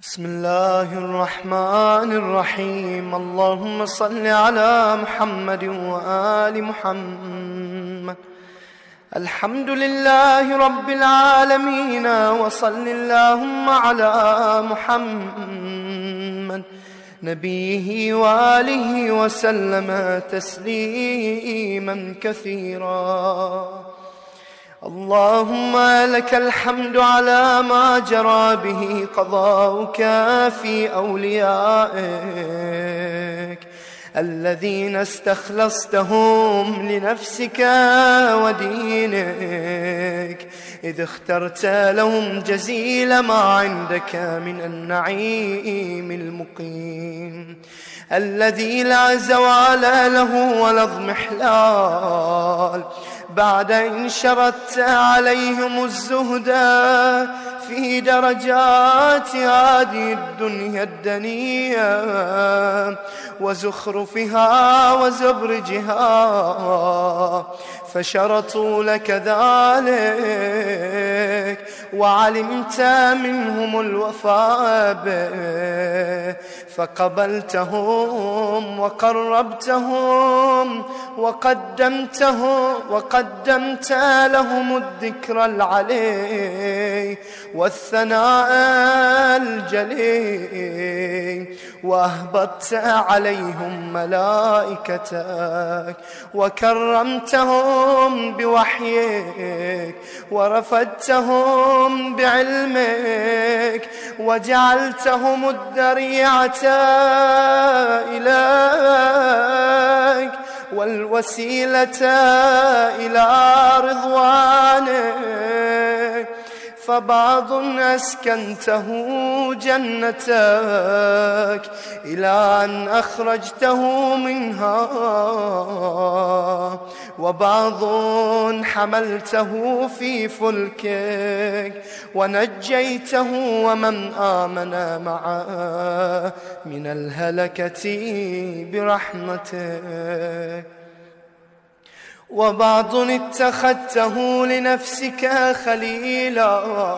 بسم الله الرحمن الرحيم. اللهم صل على محمد وآل محمد. الحمد لله رب العالمين، وصل اللهم على محمد نبيه وآله وسلم تسليما كثيرا. اللهم لك الحمد على ما جرى به قضاؤك في أوليائك الذين استخلصتهم لنفسك ودينك، إذ اخترت لهم جزيل ما عندك من النعيم المقيم الذي لا زوال له ولا اضمحلال، بعد إن شردت عليهم الزهد في درجات هذه الدنيا الدنية وزخرفها وزبرجها، فشرطوا لك ذلك وعلمت منهم الوفاء به، فقبلتهم وقربتهم وقدمت لهم الذكر العلي والثناء الجلي، وأهبطت عليهم ملائكتك وكرمتهم بوحيك ورفدتهم بعلمك، وجعلتهم الذريعة إليك والوسيلة إلى رضوانك، فبعض أسكنته جنتك إلى أن أخرجته منها، وبعض حملته في فلكك ونجيته ومن آمن معه من الهلكة برحمتك، وبعض اتخذته لنفسك خليلا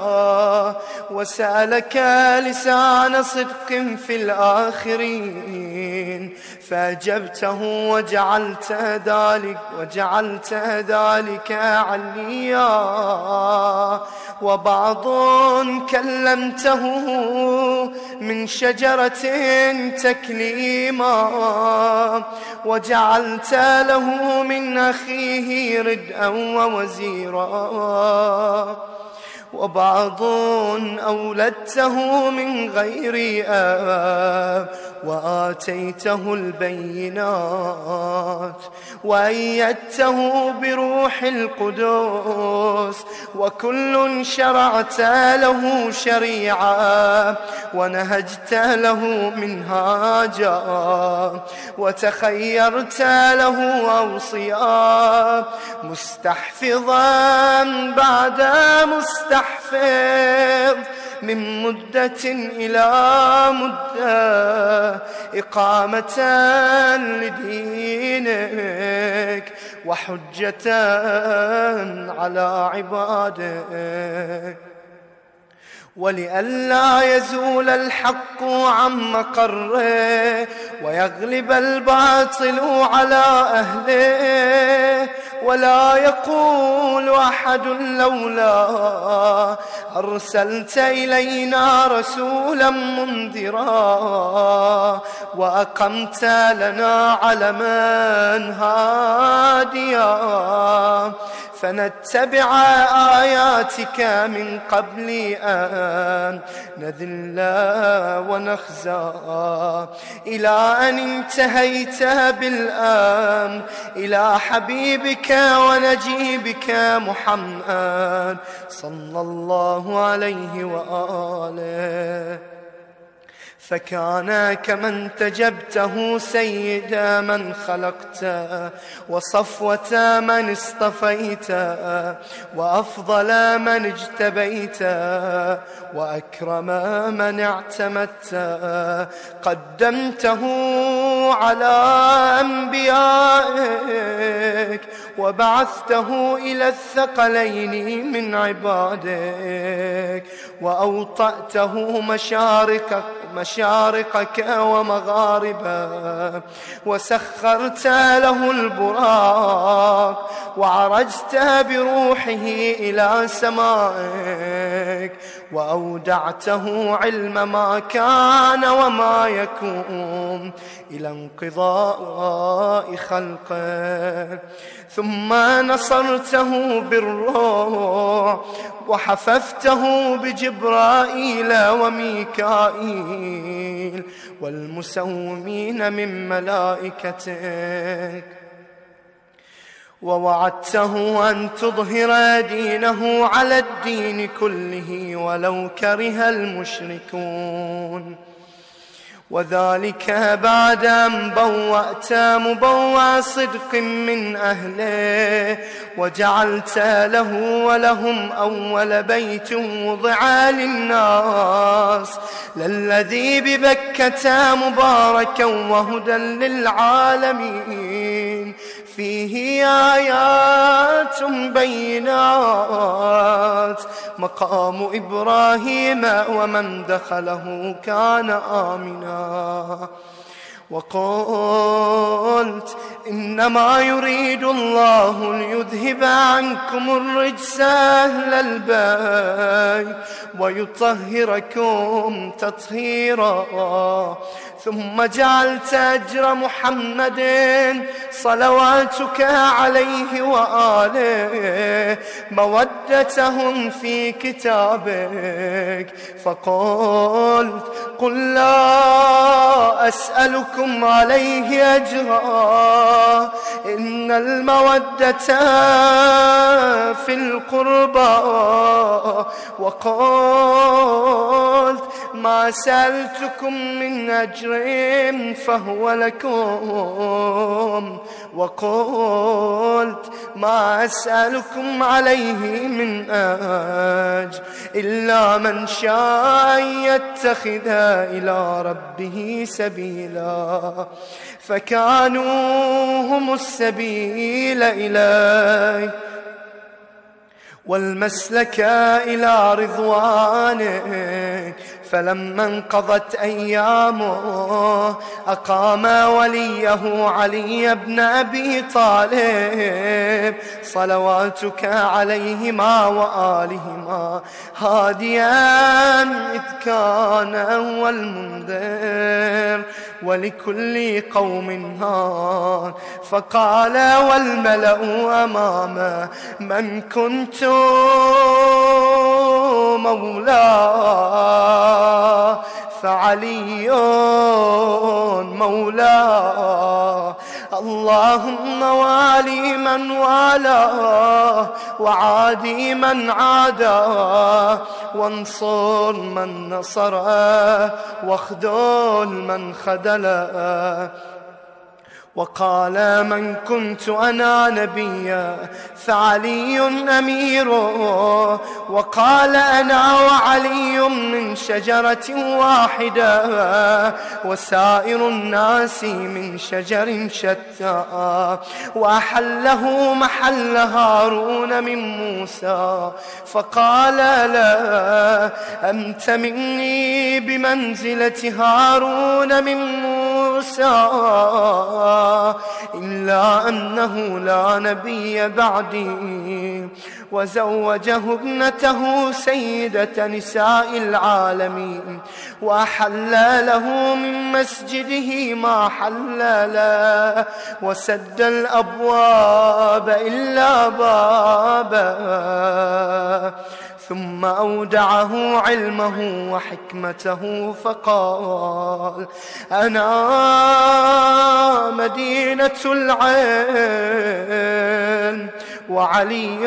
وسألك لسان صدق في الآخرين فأجبته وجعلت ذلك عليا، وبعض كلمته من شجرة تكليما وجعلت له من أخيه ردءا ووزيرا، وبعض أولدته من غير أب وآتيته البينات وأيدته بروح القدس، وكل شرعت له شريعة ونهجت له منهاجا وتخيرت له أوصياء، مستحفظا بعد مستحفظ من مدة إلى مدة، إقامة لدينك وحجة على عبادك، ولئلا يزول الحق عن مقره ويغلب الباطل على أهله، ولا يقول أحد لولا أرسلت إلينا رسولا منذرا وأقمت لنا علما هاديا فنتبع آياتك من قبل أن نذل ونخزى، إلى أن انتهيت بالأمر إلى حبيبك ونجيبك محمد صلى الله عليه وآله، فكان كمن تجبته سيد من خلقت وصفوة من اصطفيت وأفضل من اجتبيت وأكرم من اعتمدت، قدمته على أنبيائك وبعثته إلى الثقلين من عبادك، وأوطأته مشارقك ومغاربك، وسخرت له البراق، وعرجت بروحه إلى سمائك، وأودعته علم ما كان وما يكون إلى انقضاء خلقك. ثم نصرته بالروح، وحففته بجبرائيل وميكائيل والمسومين من ملائكتك، ووعدته أن تظهر دينه على الدين كله ولو كره المشركون، وذلك بعد أن بوأت مبوأ صدق من أهله، وجعلت له ولهم أول بيت وضع للناس للذي ببكة مباركا وهدى للعالمين، فيه آيات بينات مقام إبراهيم ومن دخله كان آمنا. وقلت إنما يريد الله ليذهب عنكم الرجس أهل البيت ويطهركم تطهيرا. ثم جعلت أجر محمد صلواتك عليه وآله مودتهم في كتابك، فقلت قل لا أسألكم عليه أجرا، إن المودة في القربى. وقلت ما سألتكم من أجر فهو لكم، وقلت ما أسألكم عليه من أجر إلا من شاء أن يتخذ إلى ربه سبيلا، فكانوا هم السبيل إليه والمسلك إلى رضوانك. فلما انقضت أيامه أقام وليه علي بن أبي طالب صلواتك عليهما وآلهما هاديا إذ كان هو المنذر ولكل قوم هاد. فقال والملأ أمامه من كنت مولاه فعلي مولاه، اللهم والي من والاه وعادي من عاداه، وانصر من نصره واخذل من خذله. وقال من كنت أنا نبيا فعلي أميره، وقال أنا وعلي من شجرة واحدة وسائر الناس من شجر شتى. وأحله محل هارون من موسى، فقال لا أنت مني بمنزلة هارون من موسى، إلا أنه لا نبي بعدي. وزوجه ابنته سيدة نساء العالمين، وأحل له من مسجده ما حل له، وسد الأبواب إلا بابا. ثم أودعه علمه وحكمته فقال أنا مدينة العلم وعلي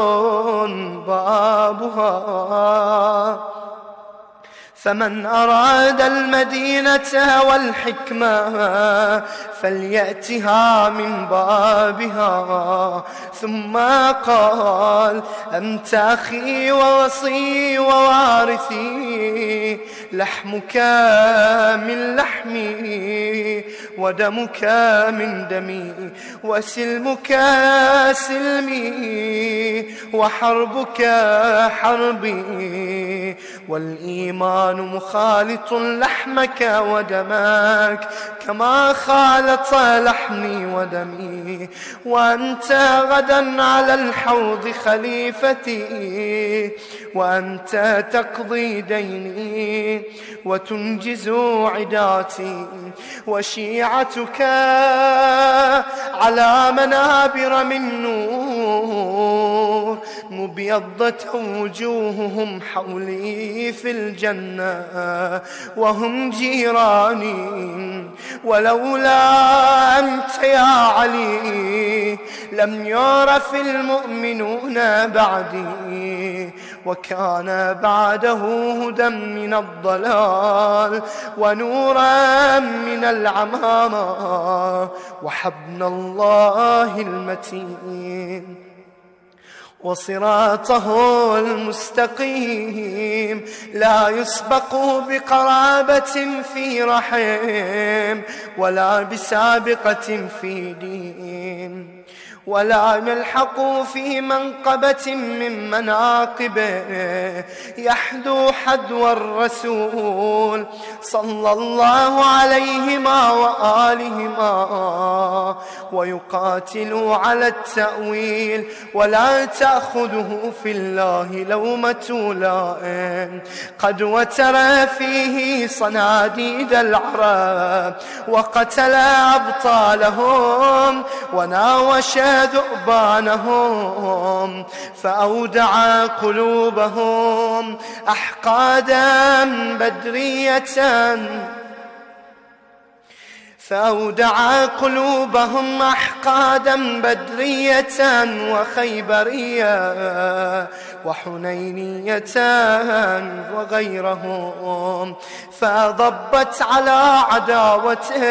بابها، فمن أراد المدينة والحكمة فليأتها من بابها. ثم قال أنت أخي ووصي ووارثي، لحمك من لحمي ودمك من دمي وسلمك سلمي وحربك حربي، والإيمان مخالط لحمك ودمك كما خالط لحمي ودمي، وأنت غدا على الحوض خليفتي، وأنت تقضي ديني وتنجز عداتي، وشيعتك على منابر من نور مبيضة وجوههم حولي في الجنة وهم جيراني، ولولا أنت يا علي لم يعرف المؤمنون بعدي، وكان بعده هدى من الضلال ونورا من العمامة وحبل الله المتين وصراطه المستقيم، لا يسبق بقرابة في رحم ولا بسابقة في دين، ولا يلحق في منقبة من مناقبه، يحدو حدو الرسول صلى الله عليهما وآلهما، ويقاتل على التأويل ولا تأخذه في الله لومة لائم، قد وتر فيه صناديد العرب وقتل أبطالهم وناوش ذؤبانهم، فأودع قلوبهم أحقادا بدرية، فأودع قلوبهم أحقادا بدرية وخيبرية وحنينية وغيرهم، فضبت على عداوته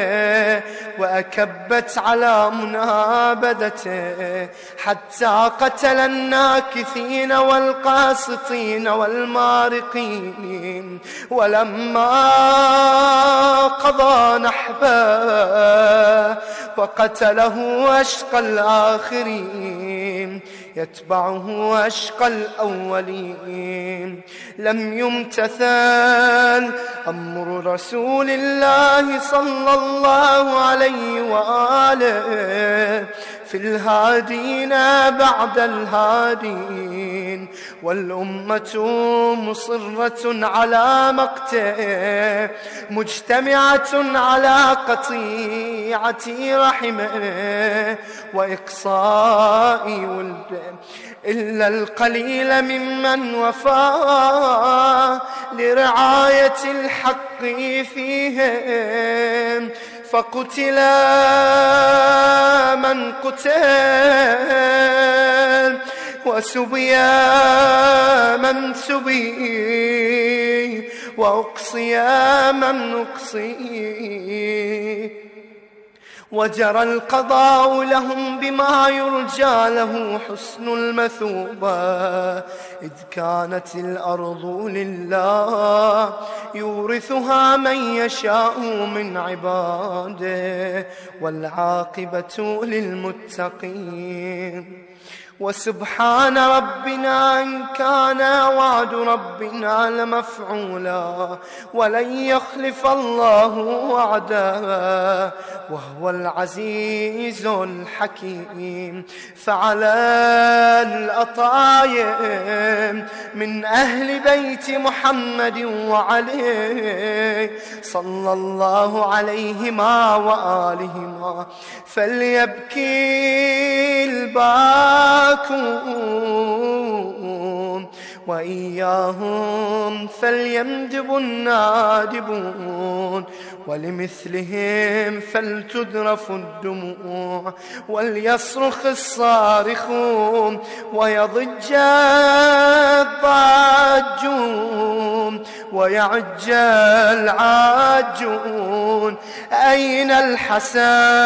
وأكبت على منابذته، حتى قتل الناكثين والقاسطين والمارقين، ولما قضى نحبه وقتله أشقى الآخرين يتبعه أشقى الأولين، لم يمتثل أمر رسول الله صلى الله عليه وآله في الهادين بعد الهادين، والأمة مصرة على مقته مجتمعة على قطيعة رحمه وإقصاء ولده، إلا القليل ممن وفى لرعاية الحق فيهم، فقتل من قتل وسبي من سبي وأقصي من أقصي، وجرى القضاء لهم بما يرجى له حسن المثوبة، إذ كانت الأرض لله يورثها من يشاء من عباده، والعاقبة للمتقين. وسبحان ربنا إن كان وعد ربنا لمفعولا، ولن يخلف الله وعده وهو العزيز الحكيم. فعلى الأطايب من أهل بيت محمد وعلي صلى الله عليهما وآلهما فليبكي الباكون، وإياهم فليندب النادبون، ولمثلهم فلتذرف الدموع، وليصرخ الصارخون ويضج الضاجون ويعج العاجون. أين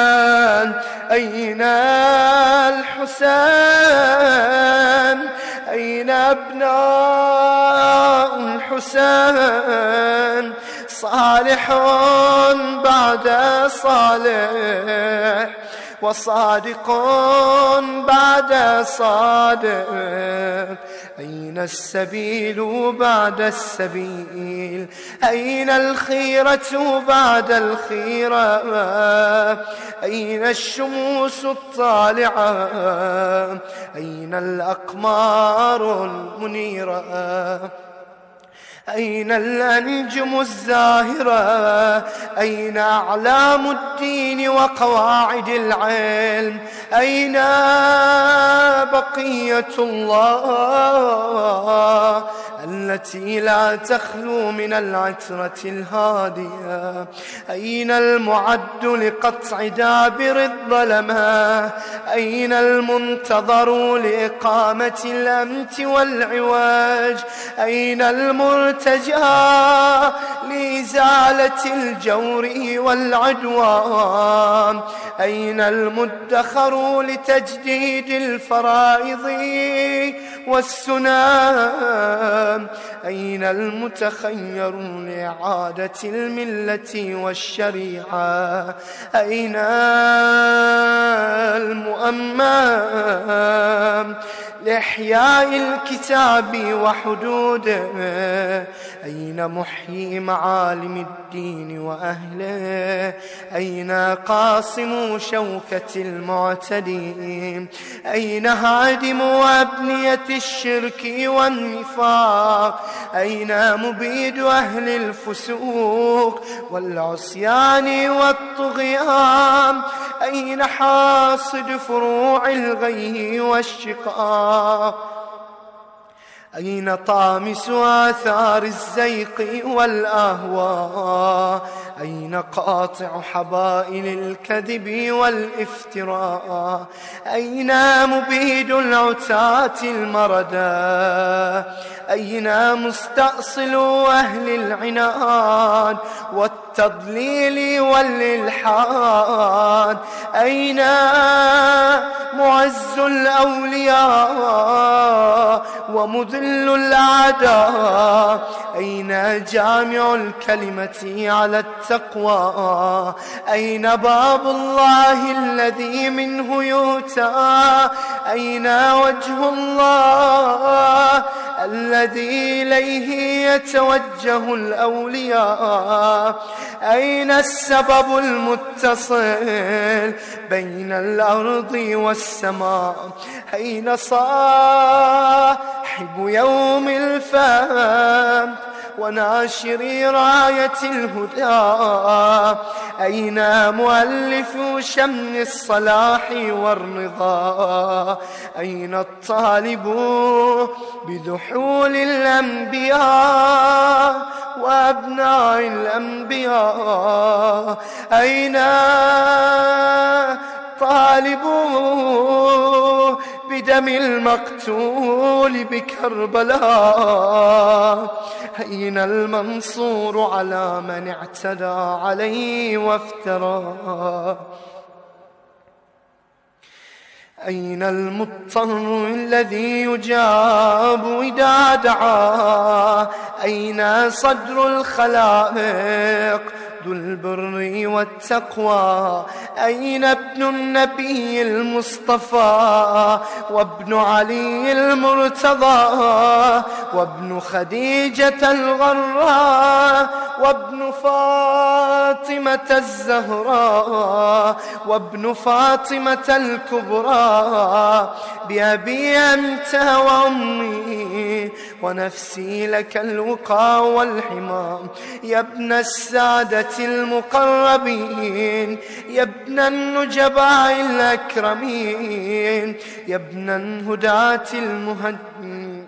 الحسن؟ أين الحسين؟ أين أبناء الحسين صالح بعد صالح وصادق بعد صادق أين السبيل بعد السبيل أين الخيرة بعد الخيرة أين الشموس الطالعة أين الأقمار المنيرة أين الأنجم الزاهرة أين أعلام الدين وقواعد العلم أين بقية الله التي لا تخلو من العترة الهادية أين المعد لقطع دابر الظلمة أين المنتظر لإقامة الأمن والعواج أين المرتجى لإزالة الجور والعدوان أين المدخر لتجديد الفرائض والسنن أين المتخير لإعادة الملة والشريعة أين المؤمن لإحياء الكتاب وحدوده أين محيي معالم الدين وأهله أين قاصم شوكة المعتدين أين هادم أبنية الشرك والنفاق أين مبيد أهل الفسوق والعصيان والطغيان أين حاصد فروع الغي والشقاق أين طامس آثار الزيق والأهواء أين قاطع حبائل الكذب والافتراء أين مبيد العتاة المردى أين مستأصل أهل العناد والتضليل والإلحاد أين معز الأولياء ومذل الأعداء أين جامع الكلمة على التقوى أين باب الله الذي منه يؤتى أين وجه الله الذي إليه يتوجه الأولياء أين السبب المتصل بين الأرض والسماء أين صاحب يوم الفهم وناشر راية الهدى أين مؤلف شمل الصلاح والرضا أين الطالب بذحول الأنبياء وأبناء الأنبياء أين طالب بدم المقتول بكربلاء أين المنصور على من اعتدى عليه وافترى أين المضطر الذي يجاب إذا دعا أين صدر الخلائق ذو البر والتقوى أين ابن النبي المصطفى وابن علي المرتضى وابن خديجة الغراء وابن فاطمة الزهراء وابن فاطمة الكبرى بأبي أنت وأمي ونفسي لك الوقى والحمام يا ابن السادة المقربين يا ابن النجباء الأكرمين يا ابن الهداة المهدين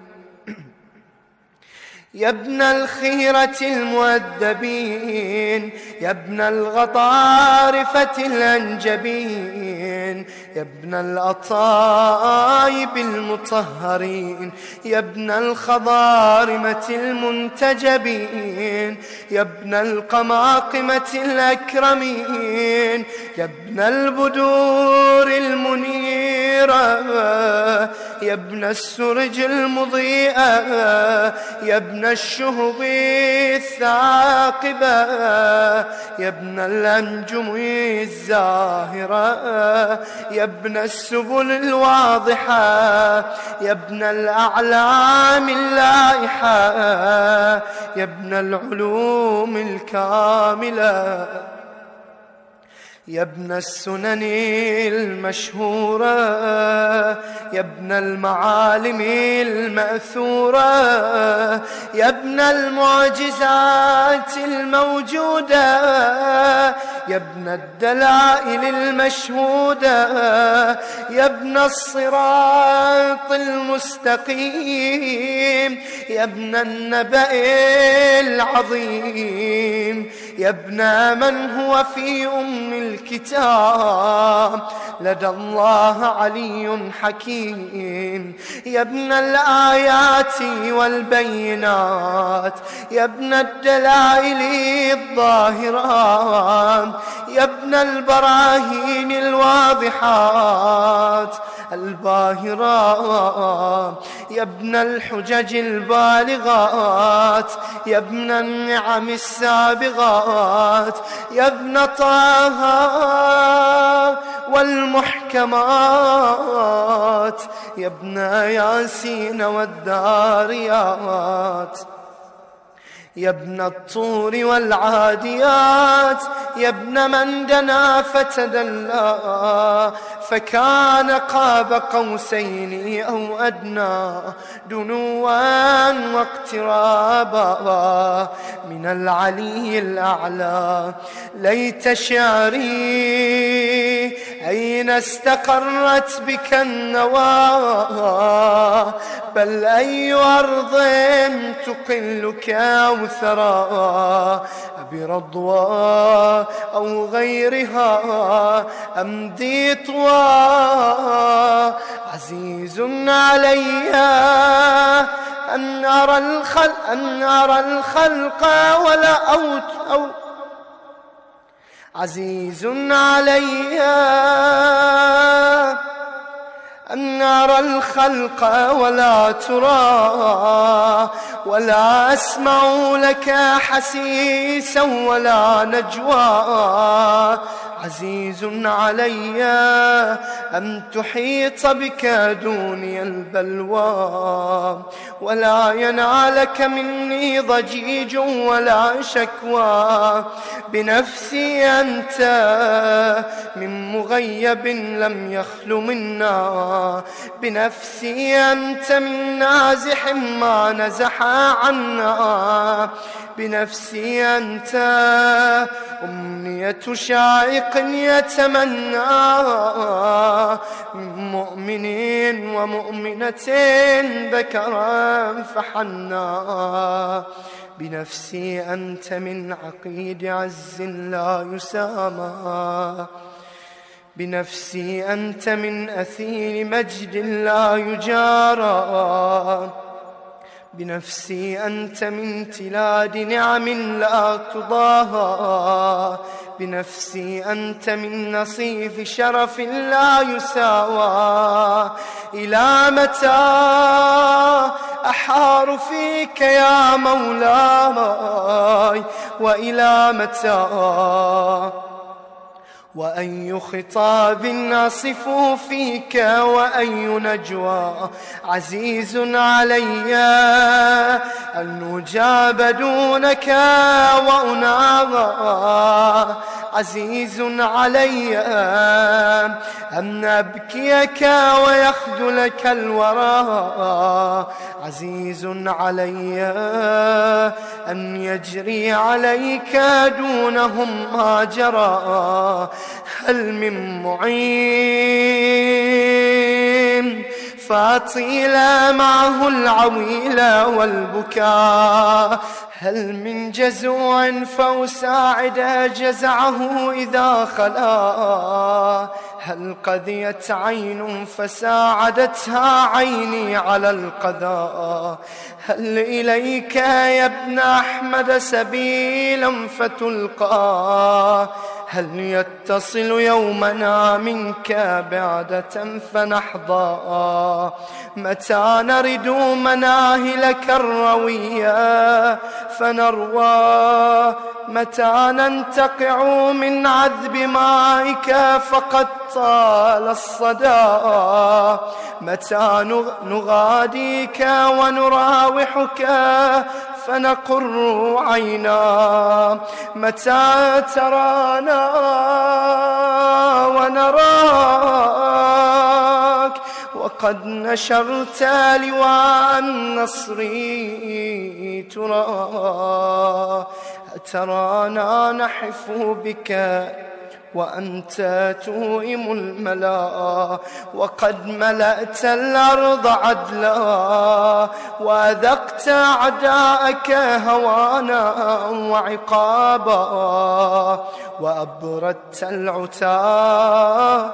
يا ابن الخيرة المؤدبين يا ابن الغطارفة الأنجبين يا ابن الأطايب المطهرين يا ابن الخضارمة المنتجبين يا ابن القماقمة الأكرمين يا ابن البدور المنير المنيرة يا ابن السرج المضيئة يا ابن الشهب الثاقبة يا ابن الأنجم الزاهرة يا ابن السبل الواضحة يا ابن الأعلام اللائحة يا ابن العلوم الكاملة يا ابن السنن المشهورة يا ابن المعالم المأثورة يا ابن المعجزات الموجودة يا ابن الدلائل المشهودة يا ابن الصراط المستقيم يا ابن النبأ العظيم يا ابن من هو في أم الكتاب لدى الله علي حكيم يا ابن الآيات والبينات يا ابن الدلائل الظاهرات يا ابن البراهين الواضحات الباهرات يا ابن الحجج البالغات يا ابن النعم السابغات يا ابن طه والمحكمات يا ابن ياسين والداريات يا ابن الطور والعاديات يا ابن من دنا فتدلى فكان قاب قوسين أو أدنى دنوا واقترابا من العلي الأعلى ليت شعري أين استقرت بك النوى بل أي أرض تقلك أوثرا برضوى أو غيرها أمضي طوى عزيز علي أن أرى الخلق ولا أو عزيز علي أن أرى الخلق ولا ترى ولا أسمع لك حسيسا ولا نجوى عزيز علي أن تحيط بك دوني البلوى ولا ينالك مني ضجيج ولا شكوى بنفسي أنت من مغيب لم يخل منا بنفسي أنت من نازح ما نزح عنا بنفسي أنت أمنية شائق يتمنى من مؤمن ومؤمنة ذكرا فحنا بنفسي أنت من عقيد عز لا يسامى بنفسي أنت من أثيل مجد لا يجارى بنفسي أنت من تلاد نعم لا تضاهى بنفسي أنت من نصيف شرف لا يساوى إلى متى أحار فيك يا مولاي وإلى متى وأي خطاب أصف فيك وأي نجوى عزيز علي أن أجاب دونك وأناغى عزيز علي أن أبكيك ويخذلك الورى عزيز علي أن يجري عليك دونهم ما جرى هل من معين فاطيل معه العويل والبكاء هل من جزوع فأساعد جزعه إذا خلا هل قذيت عين فساعدتها عيني على القذى؟ هل إليك يا ابن أحمد سبيلا فتلقى؟ هل يتصل يومنا منك بعدة فنحظى؟ متى نرد مناهلك الروية فنروى؟ متى ننتقع من عذب مائك فقد طال الصدى؟ متى نغاديك ونراوحك فنقر عينا؟ متى ترانا ونراك وقد نشرت لواء النصر ترى؟ ترانا نحف بك وأنت توئم الملا، وقد ملأت الأرض عدلا، وأذقت أعداءك هوانا وعقابا، وأبردت العتا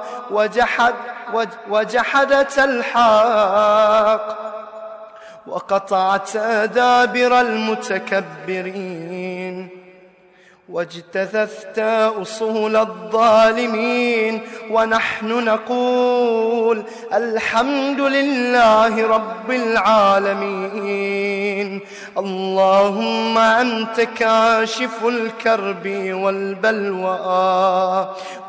وجحدت الحق، وقطعت دابر المتكبرين، واجتثثت أصول الظالمين. ونحن نقول الحمد لله رب العالمين. اللهم أنت كاشف الكرب والبلوى،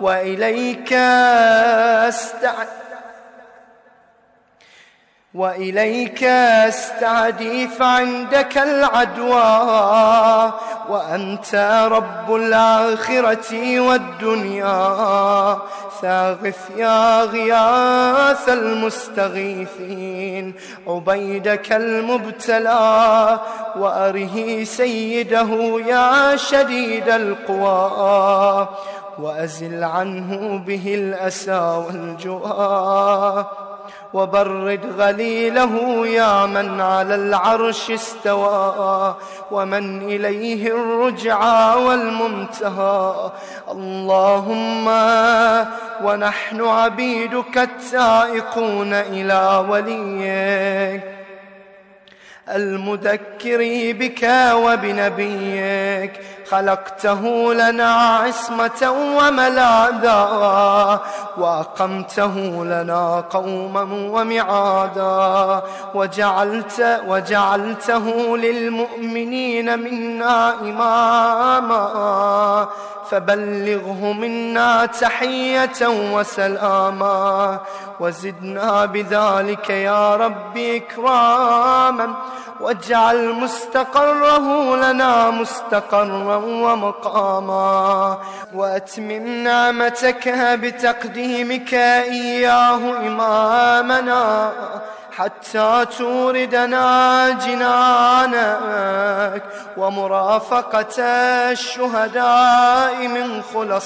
وإليك استعدي فعندك العدوى، وأنت رب الآخرة والدنيا. ثاغث يا غياث المستغيثين عبيدك المبتلى، وأره سيده يا شديد القوى، وأزل عنه به الأسى والجوى، وبرد غليله يا من على العرش استوى، ومن إليه الرجعى والمنتهى. اللهم ونحن عبيدك التائقون إلى وليك المذكر بك وبنبيك، خلقته لنا عصمة وملاذا، وأقمته لنا قوما ومعادا، وجعلته للمؤمنين منا إماما، فبلغه منا تحية وسلاما، وزدنا بذلك يا رب إكراما، واجعل مستقره لنا مستقرا ومقاما، وأتمم نعمتك بتقديمك إياه إمامنا، حتى توردنا جنانك ومرافقة الشهداء من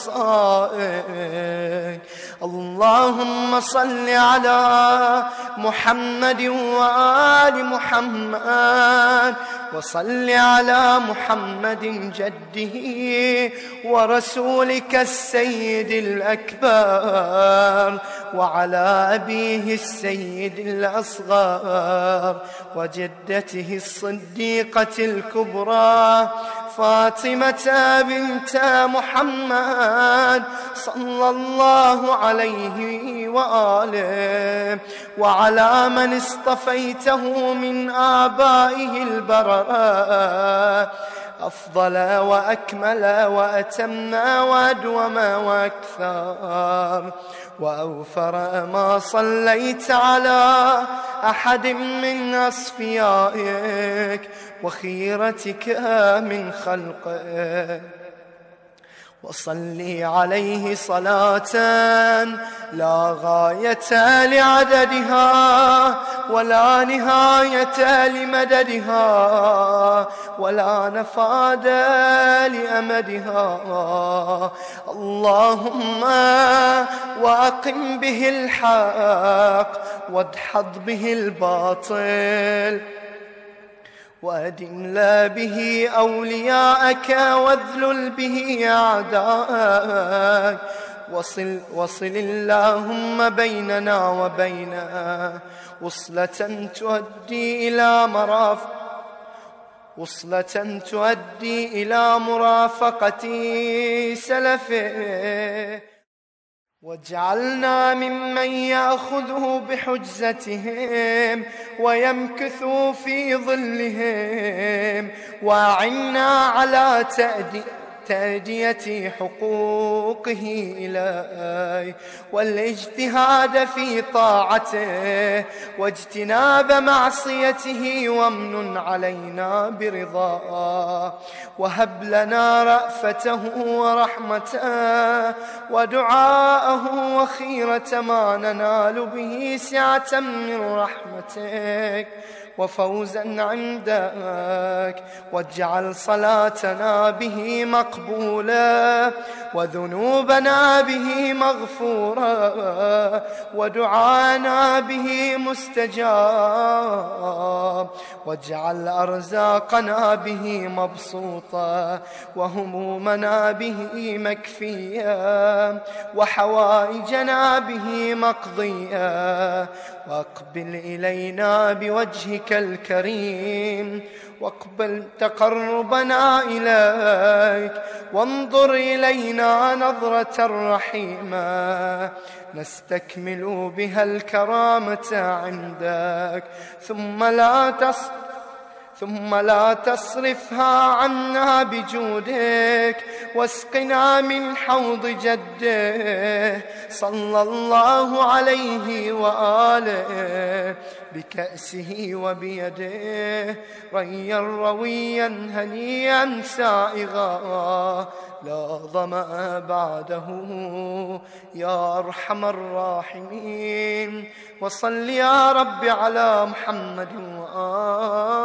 خلصائك. اللهم صل على محمد وآل محمد، وصل على محمد جده ورسولك السيد الأكبر، وعلى أبيه السيد الأصغر، وجدته الصديقة الكبرى فاطمة بنت محمد صلى الله عليه وآله، وعلى من اصطفيته من آبائه البررة أفضل وأكمل وأتم وأدوم وأكثر وأوفر ما صليت على أحد من أصفيائك وخيرتك من خلقك. وصلي عليه صلاة لا غاية لعددها ولا نهاية لمددها ولا نفاد لأمدها. اللهم وأقم به الحق وادحض به الباطل، وأدن به أولياءك واذلل به أعداءك، وصل اللهم بيننا وبينه وصلة تؤدي إلى مرافقة سلفه، واجعلنا ممن يأخذه بحجزتهم ويمكث في ظلهم، وأعنا على تأدية حقوقه إليه والاجتهاد في طاعته واجتناب معصيته، وامن علينا برضاه، وهب لنا رأفته ورحمته ودعاءه وخيرة ما ننال به سعة من رحمتك وفوزا عندك، واجعل صلاتنا به مقبولة وذنوبنا به مغفورة ودعانا به مستجاب، واجعل أرزاقنا به مبسوطة وهمومنا به مكفية وحوائجنا به مقضية، واقبل إلينا بوجهك الكريم، واقبل تقربنا إليك، وانظر إلينا نظرة رحيمة نستكمل بها الكرامة عندك، ثم لا تصرفها عنا بجودك، واسقنا من حوض جده صلى الله عليه وآله بكأسه وبيده ريا رويا هنيئا سائغا لا ظمأ بعده يا أرحم الراحمين. وصل يا رب على محمد وآله